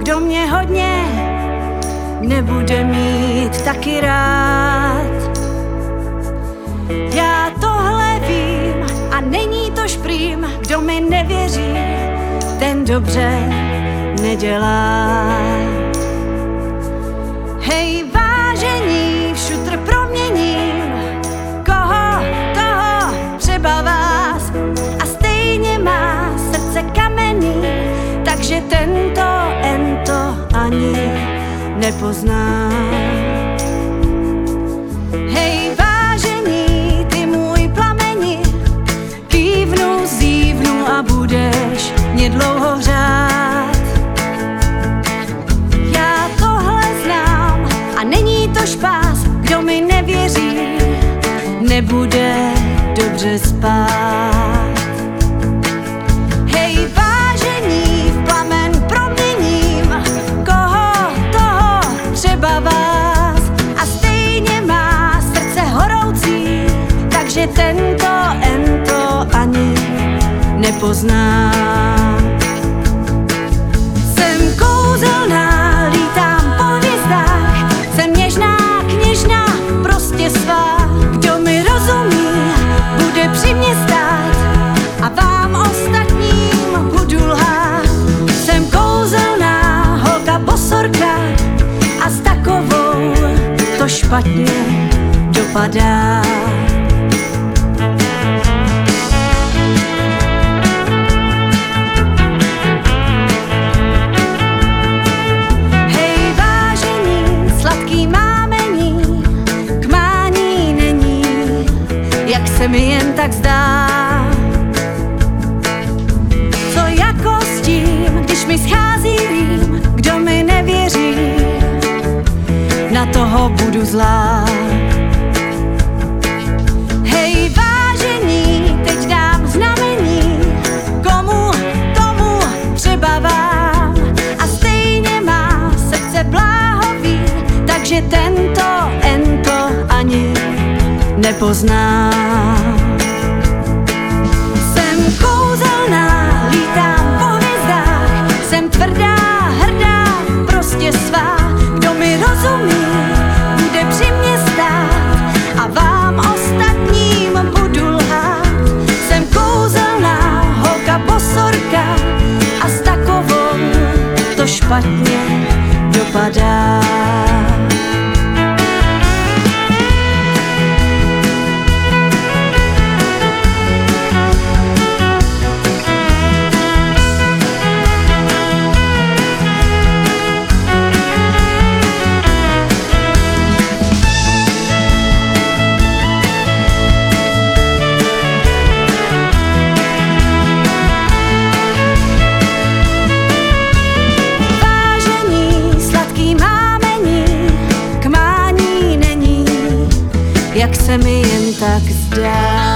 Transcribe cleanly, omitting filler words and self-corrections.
kdo mě hodně nebude mít taky rád. Já tohle vím a není to šprým, kdo mi nevěří, ten dobře nedělá. Hej vážení, v šutr proměním, koho, toho, třeba vás, a stejně má srdce kamenný, takže ento ani nepozná. Hej vážení, ty můj plameni, kývnu, zívnu a budeš mě dlouho hřát. Já tohle znám a není to špás, kdo mi nevěří, nebude dobře spát. Hej vážení, v plamen proměním, koho, toho, třeba vás, a stejně má srdce horoucí, takže ento ani nepozná. Jsem kouzelná, lítám po hvězdách, jsem něžná, kněžna, prostě svá. Kdo mi rozumí, bude při mě stát a vám ostatním budu lhát. Jsem kouzelná holka bosorka a s takovou to špatně dopadá. Hej vážení, sladký mámení, k mání není, jak se mi jen tak zdá. Co jako s tím, když mi schází rým, kdo mi nevěří, na toho budu zlá. Hej vážení, teď dám znamení, komu, tomu, třeba vám, a stejně má srdce bláhový, takže ento ani nepozná. Jsem kouzelná, lítám po hvězdách, jsem tvrdá, hrdá, prostě svá. Kdo mi rozumí, bude při mě stát a vám ostatním budu lhát. Jsem kouzelná holka bosorka a s takovou to špatně dopadá. Jak se mi jen tak zdá.